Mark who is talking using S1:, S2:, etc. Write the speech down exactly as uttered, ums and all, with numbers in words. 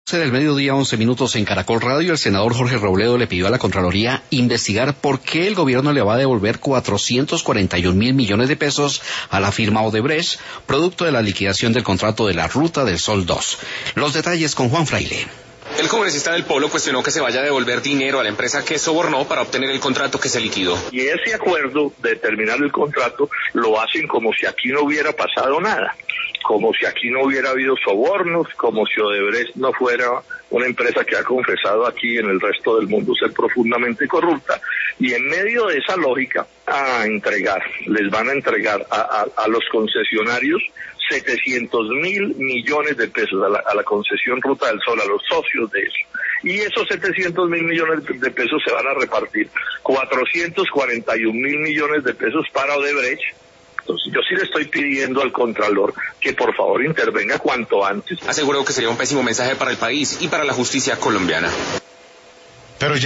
S1: Del mediodía, once minutos en Caracol Radio, el senador Jorge Robledo le pidió a la Contraloría investigar por qué el gobierno le va a devolver cuatrocientos cuarenta y un mil millones de pesos a la firma Odebrecht, producto de la liquidación del contrato de la Ruta del Sol dos. Los detalles con Juan Fraile.
S2: El congresista del Polo cuestionó que se vaya a devolver dinero a la empresa que sobornó para obtener el contrato que se liquidó.
S3: Y ese acuerdo de terminar el contrato lo hacen como si aquí no hubiera pasado nada, como si aquí no hubiera habido sobornos, como si Odebrecht no fuera una empresa que ha confesado aquí en el resto del mundo ser profundamente corrupta. Y en medio de esa lógica, a entregar, les van a entregar a, a, a los concesionarios setecientos mil millones de pesos a la, a la concesión Ruta del Sol, a los socios de eso. Y esos setecientos mil millones de pesos se van a repartir cuatrocientos cuarenta y un mil millones de pesos para Odebrecht. Entonces, yo sí le estoy pidiendo al Contralor que por favor intervenga cuanto antes.
S2: Aseguró que sería un pésimo mensaje para el país y para la justicia colombiana.
S4: Pero ya